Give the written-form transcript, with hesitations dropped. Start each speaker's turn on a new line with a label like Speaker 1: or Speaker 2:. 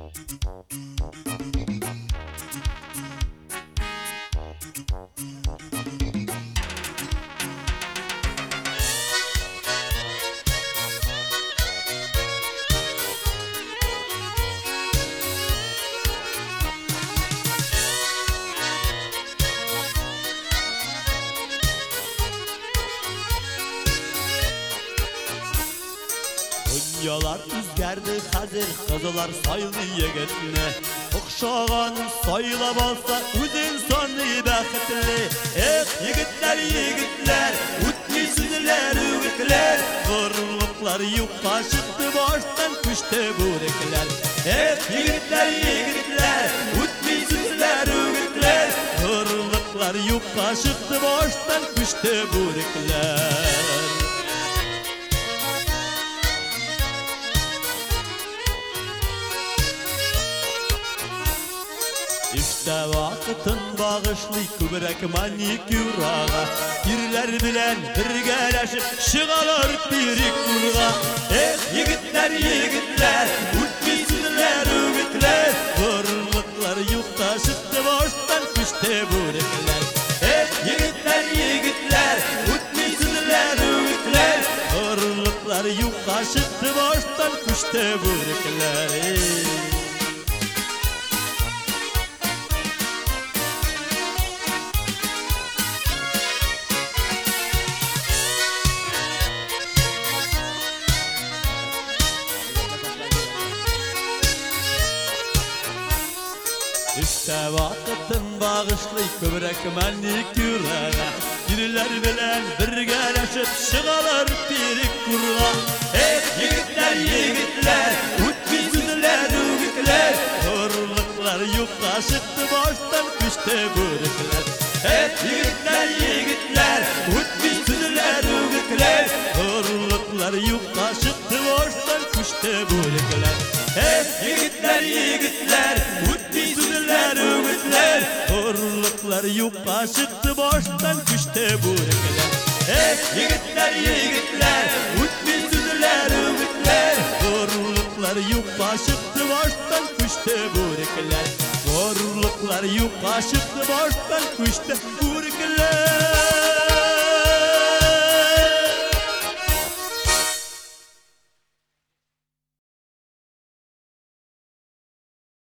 Speaker 1: Dünyalar üzgerdi hazır, kızılar saylı yigitne. Okşağın saylab alsa özün sonu baxtli. Yigitler yigitler, o'tmaysizlar o'gitlar. G'ururliklar yo'qqa chiqdi boshdan kuchdi bo'riklar. Yigitler yigitlar, o'tmaysizlar o'gitlar. G'ururliklar yo'qqa chiqdi boshdan kuchdi bo'riklar. İşte vakıtın bağışlı kübrek manikürağa. Yirler bilen birgeleşip şıgalar birik kurğa. Yigitler yigitler, o'tmaysizlar o'gitlar. G'ururliklar yo'qqa chiqdi boshdan kuchdi bo'riklar. Yigitler yigitlar, o'tmaysizlar o'gitlar. G'ururliklar yo'qqa chiqdi boshdan kuchdi bo'riklar. İşte vakıtın bağışlı kübrek manikürağa. Yirler bilen birgeleşip şıgalar birik kurğa. Yigitler yigitler, o'tmaysizlar o'gitlar. G'ururliklar yo'qqa chiqdi boshdan kuchdi bo'riklar. Yigitler yigitlar, o'tmaysizlar o'gitlar. G'ururliklar yo'qqa chiqdi boshdan kuchdi bo'riklar. Yigitler yigitlar, o'tmaysizlar o'gitlar. G'ururliklar yo'qqa chiqdi boshdan kuchdi bo'riklar. Yigitler yigitlar, o'tmaysizlar o'gitlar. G'ururliklar yo'qqa chiqdi boshdan kuchdi bo'riklar. G'ururliklar yo'qqa chiqdi boshdan kuchdi bo'riklar.